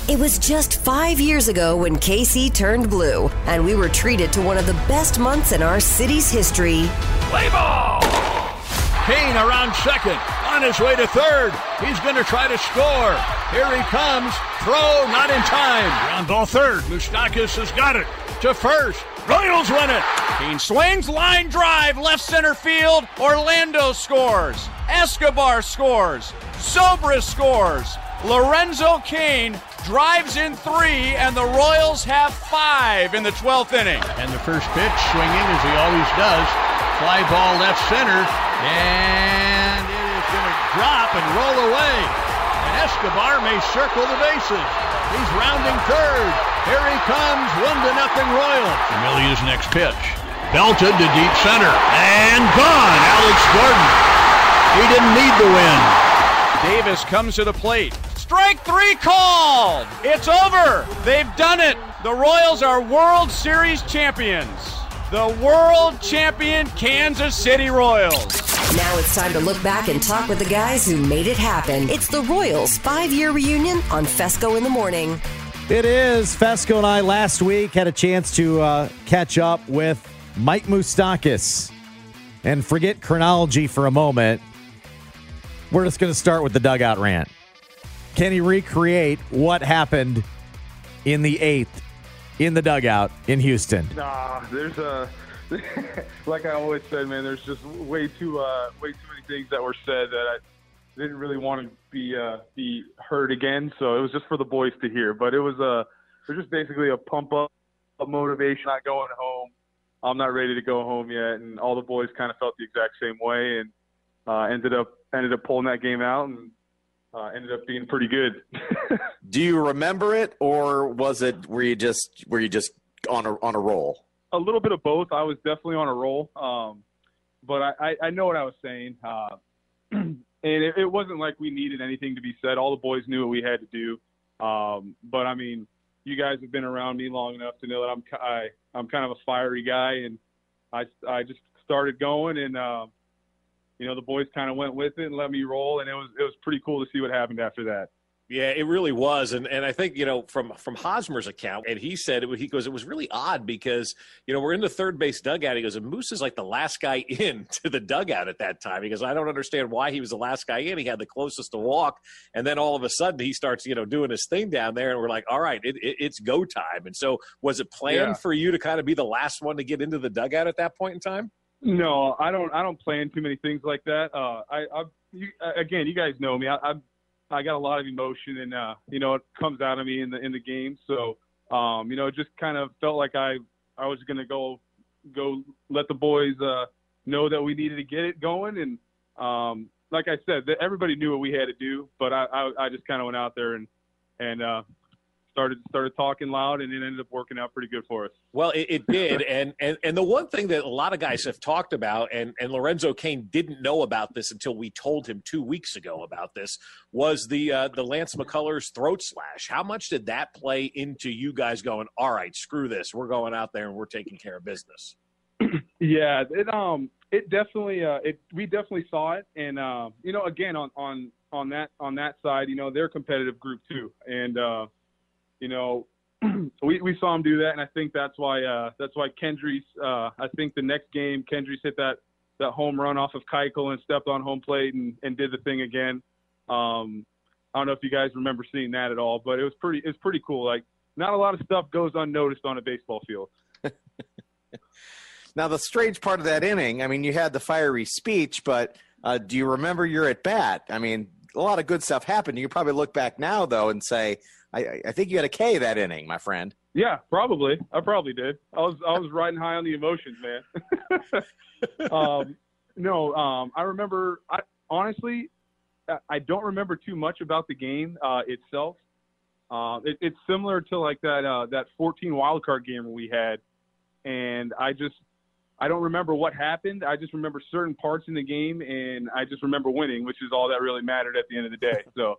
It was just 5 years ago when KC turned blue, and we were treated to one of the best months in our city's history. Play ball! Kane around second, on his way to third. He's going to try to score. Here he comes. Throw, not in time. Ground ball third. Moustakas has got it. To first. Royals win it. Kane swings, line drive, left center field. Orlando scores. Escobar scores. Sobris scores. Lorenzo Kane drives in 3, and the Royals have 5 in the 12th inning. And the first pitch swinging as he always does. Fly ball left center, and it is going to drop and roll away. And Escobar may circle the bases. He's rounding third. Here he comes, 1-0 Royals. Amelia's next pitch. Belted to deep center, and gone. Alex Gordon. He didn't need the win. Davis comes to the plate. Strike 3 called. It's over. They've done it. The Royals are World Series champions. The world champion Kansas City Royals. Now it's time to look back and talk with the guys who made it happen. It's the Royals' 5-year reunion on Fesco in the Morning. It is. Fesco and I last week had a chance to catch up with Mike Moustakas. And forget chronology for a moment. We're just going to start with the dugout rant. Can he recreate what happened in the 8th in the dugout in Houston? Nah, there's like I always said, man, there's just way too many things that were said that I didn't really want to be heard again. So it was just for the boys to hear. But it was just basically a pump up, a motivation, not going home. I'm not ready to go home yet, and all the boys kind of felt the exact same way, and ended up pulling that game out and ended up being pretty good. Do you remember it, or were you just on a roll? A little bit of both. I was definitely on a roll, but I know what I was saying, and it wasn't like we needed anything to be said. All the boys knew what we had to do, but I mean, you guys have been around me long enough to know that I'm kind of a fiery guy, and I just started going, and the boys kind of went with it and let me roll, and it was pretty cool to see what happened after that. Yeah, it really was. And I think, from Hosmer's account, and he said, he goes, it was really odd because, we're in the third base dugout. He goes, and Moose is like the last guy in to the dugout at that time. He goes, I don't understand why he was the last guy in. He had the closest to walk. And then all of a sudden he starts, doing his thing down there. And we're like, all right, it's go time. And so was it planned for you to kind of be the last one to get into the dugout at that point in time? No, I don't plan too many things like that. Again, you guys know me. I got a lot of emotion, and it comes out of me in the game. So, it just kind of felt like I was gonna go let the boys know that we needed to get it going. And like I said, everybody knew what we had to do, but I just kind of went out there and started talking loud, and it ended up working out pretty good for us. Well, it did, and the one thing that a lot of guys have talked about, and Lorenzo Kane didn't know about this until we told him 2 weeks ago about this, was the Lance McCullers throat slash. How much did that play into you guys going, all right, screw this, we're going out there and we're taking care of business? Yeah, it definitely we definitely saw it, and again on that side, they're a competitive group too, and we saw him do that, and I think that's why Kendrys. I think the next game, Kendrys hit that home run off of Keuchel and stepped on home plate and did the thing again. I don't know if you guys remember seeing that at all, but it was pretty cool. Like, not a lot of stuff goes unnoticed on a baseball field. Now, the strange part of that inning, I mean, you had the fiery speech, but do you remember your at bat? I mean, a lot of good stuff happened. You probably look back now, though, and say, I think you had a K that inning, my friend. Yeah, probably. I probably did. I was riding high on the emotions, man. I remember. Honestly, I don't remember too much about the game itself. It's similar to like that 14 wild card game we had, and I don't remember what happened. I just remember certain parts in the game, and I just remember winning, which is all that really mattered at the end of the day. So.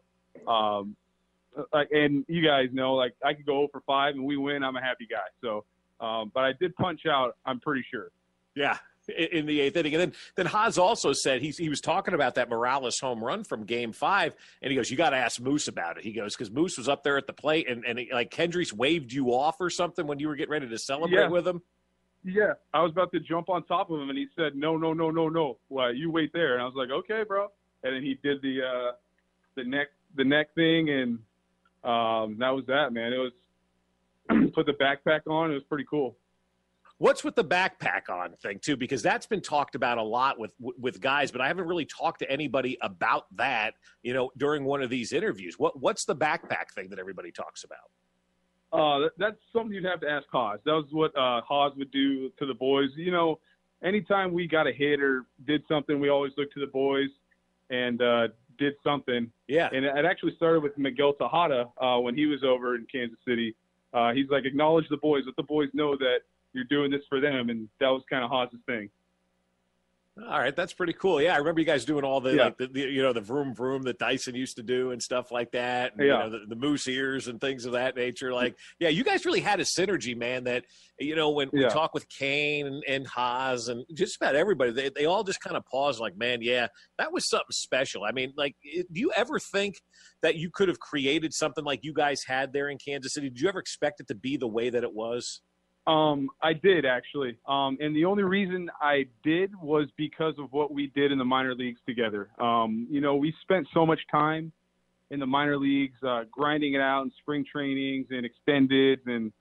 And you guys know, like, I could go 0 for 5 and we win, I'm a happy guy. So, but I did punch out, I'm pretty sure. Yeah, in the 8th inning. And then Haas also said he was talking about that Morales home run from Game 5, and he goes, "You got to ask Moose about it." He goes, because Moose was up there at the plate, and like Kendricks waved you off or something when you were getting ready to celebrate with him. Yeah, I was about to jump on top of him, and he said, "No, no, no, no, no. Well, you wait there." And I was like, "Okay, bro." And then he did the neck thing, and that was that, man. It was put the backpack on. It was pretty cool. What's with the backpack on thing too? Because that's been talked about a lot with guys, but I haven't really talked to anybody about that, during one of these interviews. What's the backpack thing that everybody talks about? That's something you'd have to ask Haas. That was what Haas would do to the boys. Anytime we got a hit or did something, we always looked to the boys and did something. Yeah. And it actually started with Miguel Tejada when he was over in Kansas City. He's like, acknowledge the boys. Let the boys know that you're doing this for them. And that was kind of Haas's thing. All right, that's pretty cool. Yeah, I remember you guys doing all the the vroom vroom that Dyson used to do and stuff like that. And, the moose ears and things of that nature. Like, yeah, you guys really had a synergy, man. That when we talk with Kane and Haas and just about everybody, they all just kind of pause, like, man, yeah, that was something special. I mean, like, do you ever think that you could have created something like you guys had there in Kansas City? Did you ever expect it to be the way that it was? I did, actually. And the only reason I did was because of what we did in the minor leagues together. We spent so much time in the minor leagues, grinding it out in spring trainings and extended and,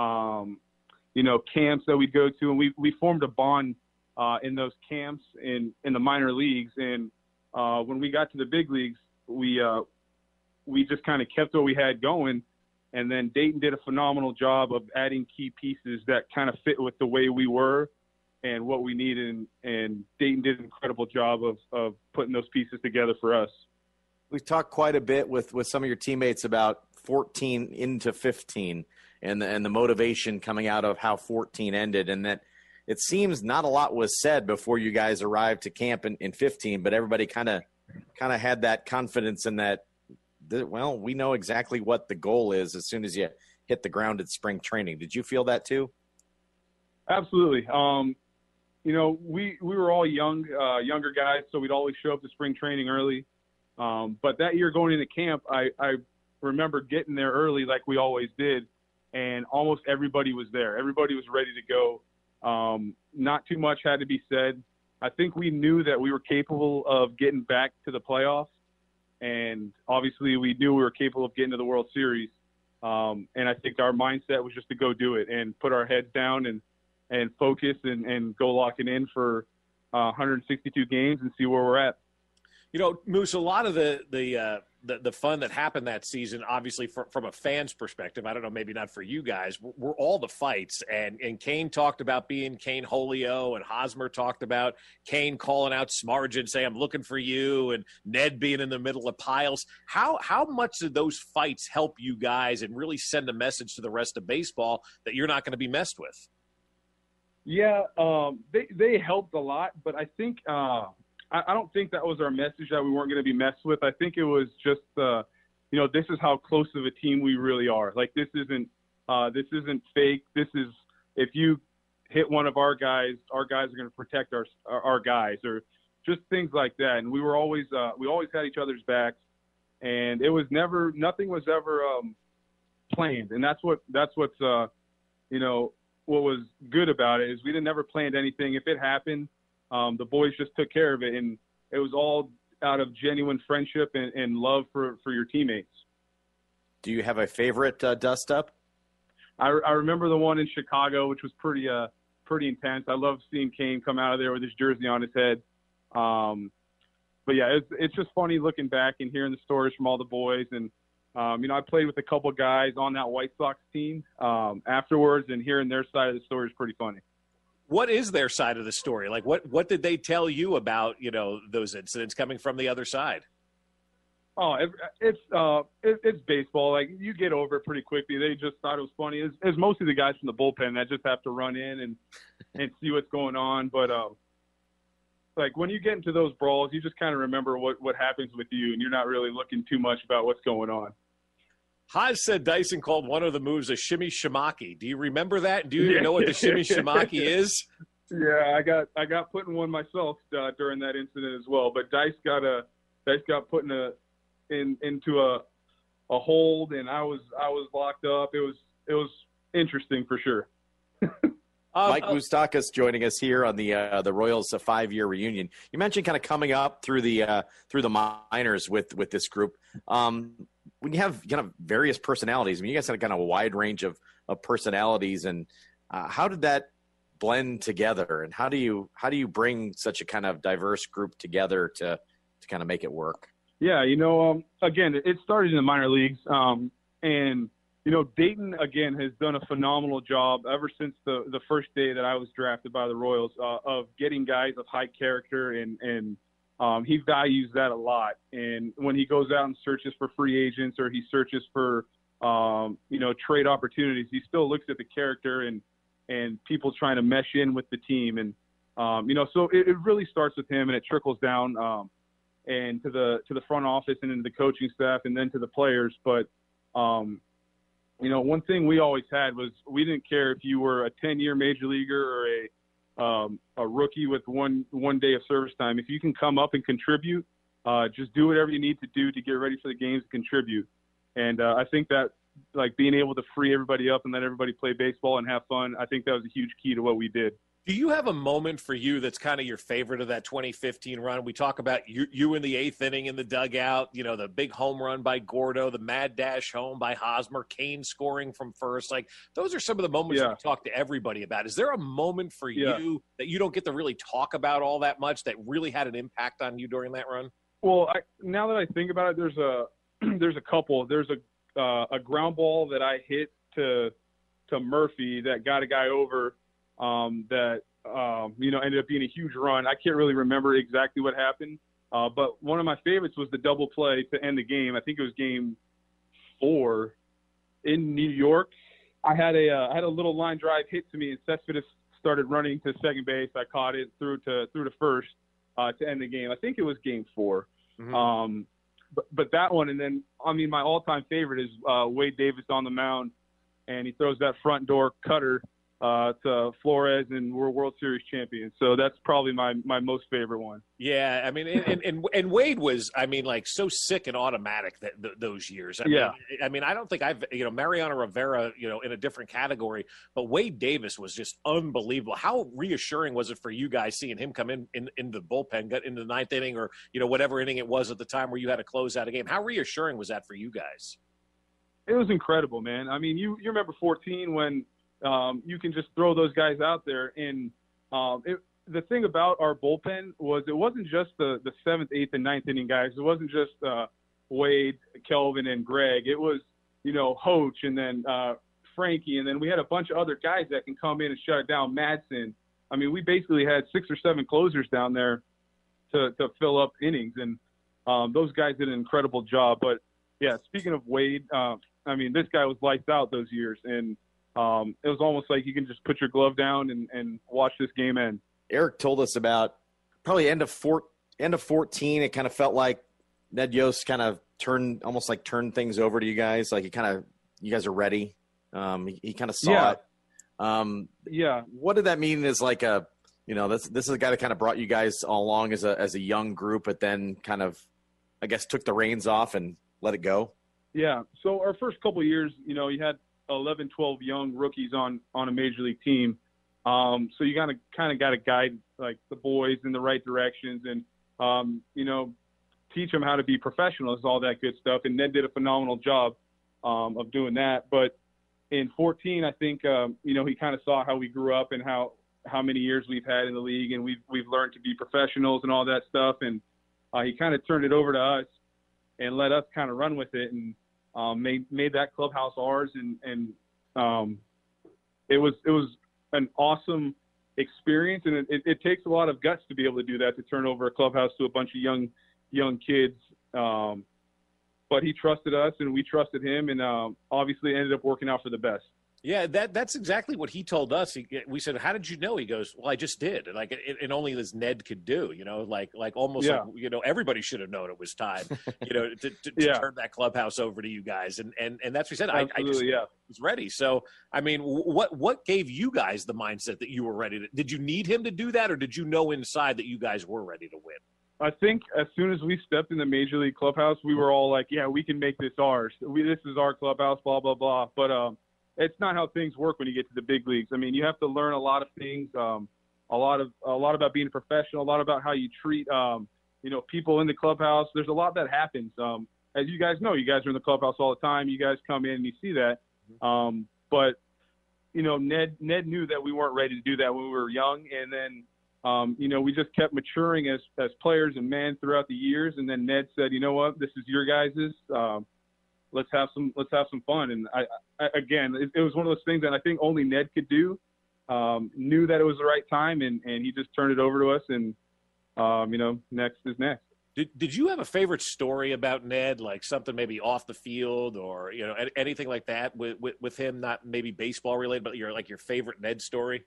camps that we'd go to. And we formed a bond in those camps in the minor leagues. And when we got to the big leagues, we just kind of kept what we had going. And then Dayton did a phenomenal job of adding key pieces that kind of fit with the way we were and what we needed. And Dayton did an incredible job of putting those pieces together for us. We've talked quite a bit with some of your teammates about 14 into 15 and the motivation coming out of how 14 ended, and that it seems not a lot was said before you guys arrived to camp in 15, but everybody kind of had that confidence in that, well, we know exactly what the goal is as soon as you hit the ground at spring training. Did you feel that too? Absolutely. We were all younger guys, so we'd always show up to spring training early. But that year going into camp, I remember getting there early like we always did, and almost everybody was there. Everybody was ready to go. Not too much had to be said. I think we knew that we were capable of getting back to the playoffs. And obviously we knew we were capable of getting to the World Series. And I think our mindset was just to go do it and put our heads down and focus and go lock it in for 162 games and see where we're at. Moose, a lot of the fun that happened that season, obviously from a fan's perspective, I don't know, maybe not for you guys, were all the fights. And Kane talked about being Kane Holio, and Hosmer talked about Kane calling out Smargin, saying, "I'm looking for you," and Ned being in the middle of piles. How much did those fights help you guys and really send a message to the rest of baseball that you're not going to be messed with? Yeah, they helped a lot, but I think I don't think that was our message, that we weren't going to be messed with. I think it was just, this is how close of a team we really are. Like, this isn't fake. This is, if you hit one of our guys are going to protect our guys, or just things like that. And we always had each other's backs, and nothing was ever planned. And that's what's what was good about it is we never planned anything. If it happened, the boys just took care of it, and it was all out of genuine friendship and love for your teammates. Do you have a favorite dust-up? I remember the one in Chicago, which was pretty intense. I love seeing Kane come out of there with his jersey on his head. But, yeah, it's just funny looking back and hearing the stories from all the boys. And, I played with a couple guys on that White Sox team afterwards, and hearing their side of the story is pretty funny. What is their side of the story? Like, what did they tell you about, those incidents coming from the other side? Oh, it's baseball. Like, you get over it pretty quickly. They just thought it was funny. It's mostly the guys from the bullpen that just have to run in and see what's going on. But, like, when you get into those brawls, you just kind of remember what happens with you, and you're not really looking too much about what's going on. Haas said Dyson called one of the moves a shimmy shimaki. Do you remember that? Do you even know what the shimmy shimaki is? Yeah, I got put in one myself during that incident as well. But Dice got put into a hold, and I was locked up. It was interesting for sure. Mike Moustakas joining us here on the Royals 5-year reunion. You mentioned kind of coming up through the minors with this group. When you have kind of various personalities, I mean, you guys had kind of a wide range of personalities, and how did that blend together? And how do you bring such a kind of diverse group together to kind of make it work? Yeah, again, it started in the minor leagues, and Dayton, again, has done a phenomenal job ever since the first day that I was drafted by the Royals of getting guys of high character, and he values that a lot. And when he goes out and searches for free agents or he searches for, trade opportunities, he still looks at the character and people trying to mesh in with the team. And, so it really starts with him, and it trickles down and to the front office and into the coaching staff and then to the players. But, one thing we always had was we didn't care if you were a 10-year major leaguer or a rookie with one day of service time. If you can come up and contribute, just do whatever you need to do to get ready for the games and contribute. And I think that, like, being able to free everybody up and let everybody play baseball and have fun, I think that was a huge key to what we did. Do you have a moment for you that's kind of your favorite of that 2015 run? We talk about you in the 8th inning in the dugout, the big home run by Gordo, the mad dash home by Hosmer, Kane scoring from first. Like, those are some of the moments that we talk to everybody about. Is there a moment for you that you don't get to really talk about all that much that really had an impact on you during that run? Well, now that I think about it, there's a couple. There's a ground ball that I hit to Murphy that got a guy over. That ended up being a huge run. I can't really remember exactly what happened, but one of my favorites was the double play to end the game. I think it was game 4 in New York. I had a little line drive hit to me, and Cespedes started running to second base. I caught it through to first to end the game. I think it was game 4. Mm-hmm. But that one, and then my all-time favorite is Wade Davis on the mound, and he throws that front door cutter to Flores, and we're World Series champions. So that's probably my most favorite one. Yeah, and Wade was, so sick and automatic those years. I don't think I've, Mariano Rivera, in a different category, but Wade Davis was just unbelievable. How reassuring was it for you guys seeing him come in the bullpen, got into the 9th inning or, whatever inning it was at the time where you had to close out a game? How reassuring was that for you guys? It was incredible, man. You remember 14 when you can just throw those guys out there. And the thing about our bullpen was it wasn't just the 7th, 8th, and 9th inning guys. It wasn't just Wade, Kelvin, and Greg. It was, Hoach, and then Frankie, and then we had a bunch of other guys that can come in and shut it down. Madsen. We basically had 6 or 7 closers down there to fill up innings, and those guys did an incredible job. But, yeah, speaking of Wade, this guy was lights out those years, and it was almost like you can just put your glove down and watch this game end. Eric told us about probably end of 14. It kind of felt like Ned Yost kind of turned things over to you guys. Like you guys are ready. He kind of saw it. What did that mean? Is like this is a guy that kind of brought you guys all along as a young group, but then kind of, I guess, took the reins off and let it go. Yeah. So our first couple of years, you had 11, 12 young rookies on a major league team. So you kind of got to guide like the boys in the right directions and, teach them how to be professionals, all that good stuff. And Ned did a phenomenal job of doing that. But in 14, I think, he kind of saw how we grew up and how many years we've had in the league, and we've learned to be professionals and all that stuff. And he kind of turned it over to us and let us kind of run with it, and made that clubhouse ours, and it was an awesome experience, and it takes a lot of guts to be able to do that, to turn over a clubhouse to a bunch of young kids. But he trusted us, and we trusted him, and obviously ended up working out for the best. Yeah, that's exactly what he told us. We said, "How did you know?" He goes, "Well, I just did." And like it only as Ned could do, like almost like everybody should have known it was time, to turn that clubhouse over to you guys. And that's what he said. I just was ready. So I mean, what gave you guys the mindset that you were ready to? Did you need him to do that, or did you know inside that you guys were ready to win? I think as soon as we stepped in the Major League clubhouse, we were all like, "Yeah, we can make this ours. This is our clubhouse." Blah blah blah. But it's not how things work when you get to the big leagues. I mean, you have to learn a lot of things, a lot about being a professional, a lot about how you treat, people in the clubhouse. There's a lot that happens. As you guys know, you guys are in the clubhouse all the time. You guys come in and you see that. But Ned knew that we weren't ready to do that when we were young. And then, we just kept maturing as players and men throughout the years. And then Ned said, "You know what, this is your guys's. Let's have some fun." And it was one of those things that I think only Ned could do. Knew that it was the right time, and he just turned it over to us. And next is next. Did you have a favorite story about Ned, like something maybe off the field or anything like that with him? Not maybe baseball related, but your favorite Ned story.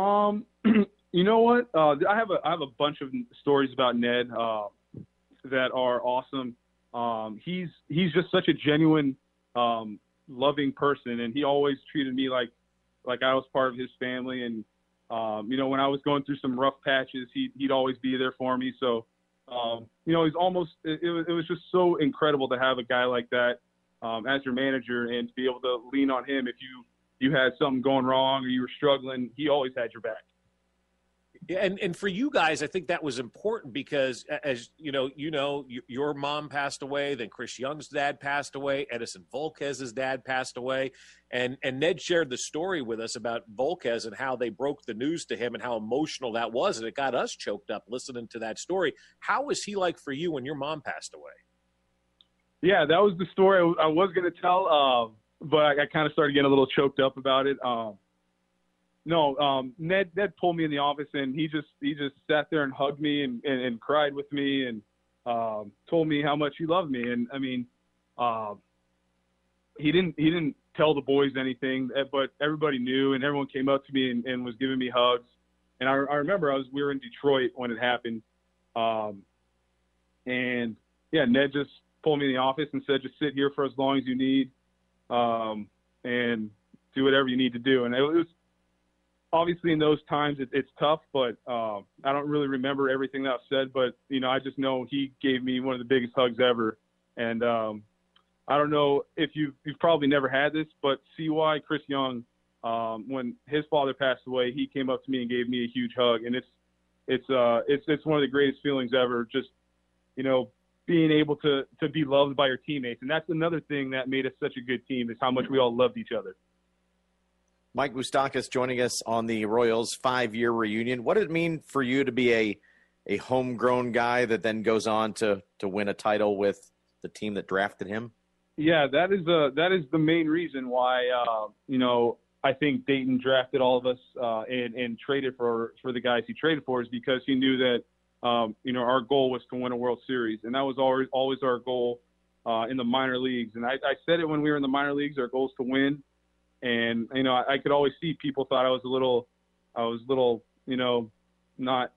You know what? I have a bunch of stories about Ned that are awesome. He's just such a genuine, loving person, and he always treated me like I was part of his family. And when I was going through some rough patches, he'd always be there for me. So he's almost. It was just so incredible to have a guy like that as your manager, and to be able to lean on him if you had something going wrong or you were struggling. He always had your back. Yeah, and for you guys, I think that was important because, as your mom passed away, then Chris Young's dad passed away, Edison Volquez's dad passed away, and Ned shared the story with us about Volquez and how they broke the news to him and how emotional that was, and it got us choked up listening to that story. How was he like for you when your mom passed away? Yeah, that was the story I was going to tell, but I kind of started getting a little choked up about it. Ned pulled me in the office, and he just sat there and hugged me and cried with me and told me how much he loved me. And I mean, he didn't tell the boys anything, but everybody knew, and everyone came up to me and was giving me hugs. And I remember we were in Detroit when it happened, and Ned just pulled me in the office and said, "Just sit here for as long as you need, and do whatever you need to do." And it was. Obviously, in those times, it's tough, but I don't really remember everything that was said. But, I just know he gave me one of the biggest hugs ever. And I don't know if you've probably never had this, but CY, Chris Young, when his father passed away, he came up to me and gave me a huge hug. And it's one of the greatest feelings ever, just, being able to be loved by your teammates. And that's another thing that made us such a good team, is how much we all loved each other. Mike Moustakas joining us on the Royals 5-year reunion. What did it mean for you to be a homegrown guy that then goes on to win a title with the team that drafted him? Yeah, that is the main reason why I think Dayton drafted all of us and traded for the guys he traded for, is because he knew that our goal was to win a World Series, and that was always our goal in the minor leagues. And I said it when we were in the minor leagues, our goal is to win. And, I could always see people thought I was a little, not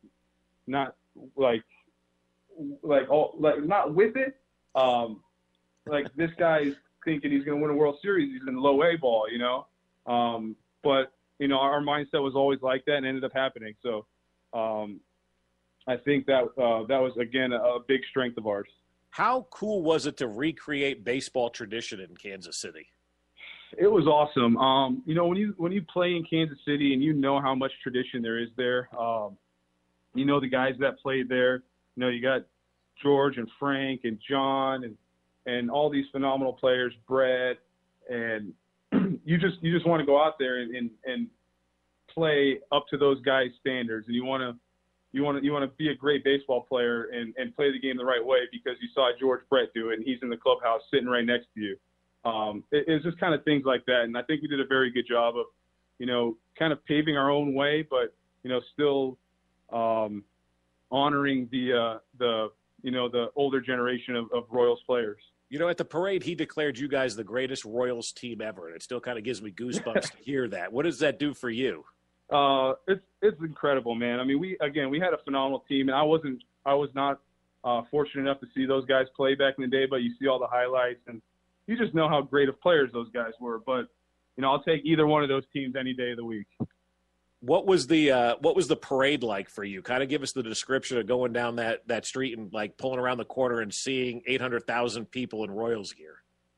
with it. Like this guy's thinking he's going to win a World Series. He's in low A ball, but, our mindset was always like that and ended up happening. So I think that was, again, a big strength of ours. How cool was it to recreate baseball tradition in Kansas City? It was awesome. When you play in Kansas City and how much tradition there is there, the guys that played there, you got George and Frank and John and all these phenomenal players, Brett, and you just want to go out there and play up to those guys' standards, and you want to be a great baseball player and play the game the right way because you saw George Brett do it, and he's in the clubhouse sitting right next to you. It's just kind of things like that. And I think we did a very good job of, kind of paving our own way, but, still honoring the older generation of Royals players. You know, at the parade, he declared you guys the greatest Royals team ever, and it still kind of gives me goosebumps to hear that. What does that do for you? It's incredible, man. I mean, we had a phenomenal team, and I was not fortunate enough to see those guys play back in the day, but you see all the highlights, and you just know how great of players those guys were. But you know, I'll take either one of those teams any day of the week. What was the parade like for you? Kind of give us the description of going down that street and like pulling around the corner and seeing 800,000 people in Royals gear.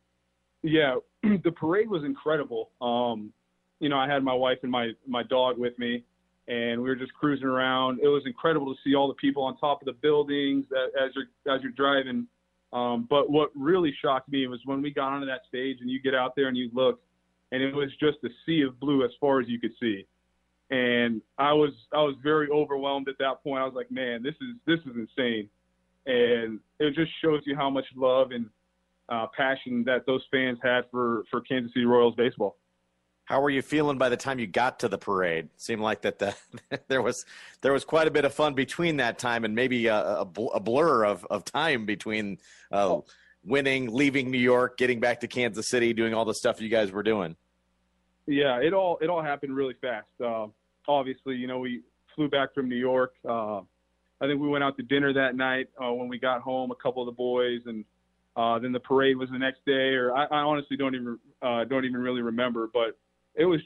Yeah, the parade was incredible. You know, I had my wife and my dog with me, and we were just cruising around. It was incredible to see all the people on top of the buildings as you're driving. But what really shocked me was when we got onto that stage and you get out there and you look, and it was just a sea of blue as far as you could see. And I was very overwhelmed at that point. I was like, man, this is insane. And it just shows you how much love and passion that those fans had for Kansas City Royals baseball. How were you feeling by the time you got to the parade? It seemed like that there was quite a bit of fun between that time and maybe a blur of time between winning, leaving New York, getting back to Kansas City, doing all the stuff you guys were doing. Yeah, it all happened really fast. Obviously, you know, we flew back from New York. I think we went out to dinner that night when we got home, a couple of the boys, and then the parade was the next day. Or I honestly don't even really remember, but it was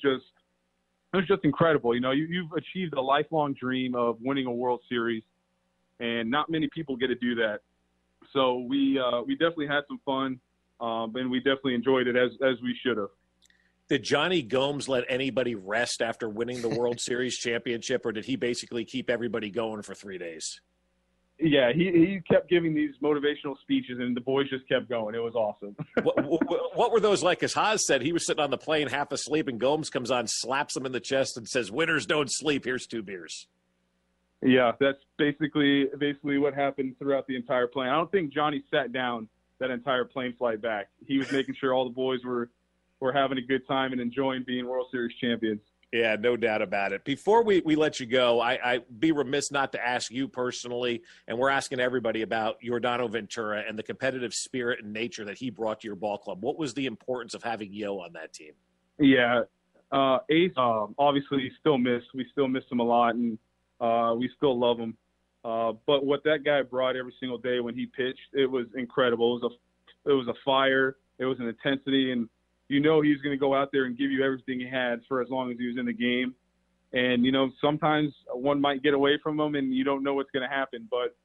just incredible. You know, you've achieved a lifelong dream of winning a World Series, and not many people get to do that. So we definitely had some fun, and we definitely enjoyed it as we should have. Did Johnny Gomes let anybody rest after winning the World Series championship, or did he basically keep everybody going for 3 days? Yeah, he kept giving these motivational speeches, and the boys just kept going. It was awesome. What were those like? As Haas said, he was sitting on the plane half asleep, and Gomes comes on, slaps him in the chest, and says, "Winners don't sleep. Here's 2 beers." Yeah, that's basically what happened throughout the entire plane. I don't think Johnny sat down that entire plane flight back. He was making sure all the boys were having a good time and enjoying being World Series champions. Yeah, no doubt about it. Before we let you go, I'd be remiss not to ask you personally, and we're asking everybody about Yordano Ventura and the competitive spirit and nature that he brought to your ball club. What was the importance of having Yo on that team? Yeah, Ace, obviously we still miss him a lot, and we still love him. But what that guy brought every single day when he pitched, it was incredible. It was a fire. It was an intensity, and you know he's going to go out there and give you everything he had for as long as he was in the game. And, you know, sometimes one might get away from him and you don't know what's going to happen. But,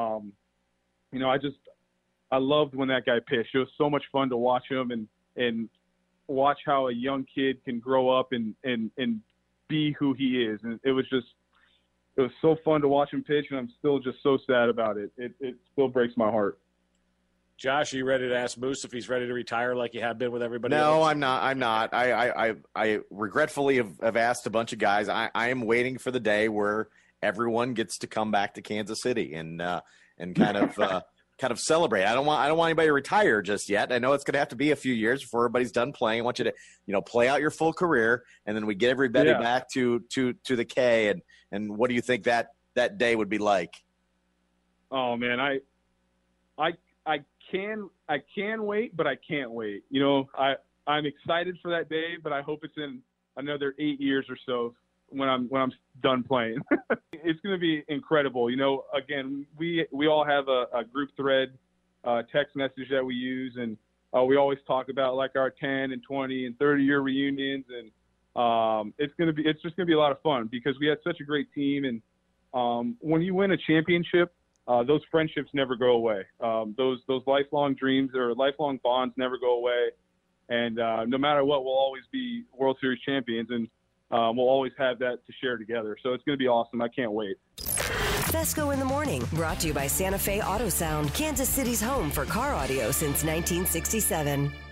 you know, I loved when that guy pitched. It was so much fun to watch him and watch how a young kid can grow up and be who he is. And it was so fun to watch him pitch, and I'm still just so sad about it. It still breaks my heart. Josh, are you ready to ask Moose if he's ready to retire like you have been with everybody else? No, I'm not. I regretfully have asked a bunch of guys. I am waiting for the day where everyone gets to come back to Kansas City and kind of celebrate. I don't want anybody to retire just yet. I know it's going to have to be a few years before everybody's done playing. I want you to, you know, play out your full career, and then we get everybody back to the K. And what do you think that day would be like? Oh man, I can wait, but I can't wait. You know, I'm excited for that day, but I hope it's in another 8 years or so when I'm done playing. It's going to be incredible. You know, again, we all have a group thread text message that we use, and we always talk about like our 10 and 20 and 30-year reunions, and it's just going to be a lot of fun because we had such a great team. And when you win a championship, those friendships never go away. Those lifelong dreams or lifelong bonds never go away. And no matter what, we'll always be World Series champions, and we'll always have that to share together. So it's going to be awesome. I can't wait. Fesco in the Morning, brought to you by Santa Fe Auto Sound, Kansas City's home for car audio since 1967.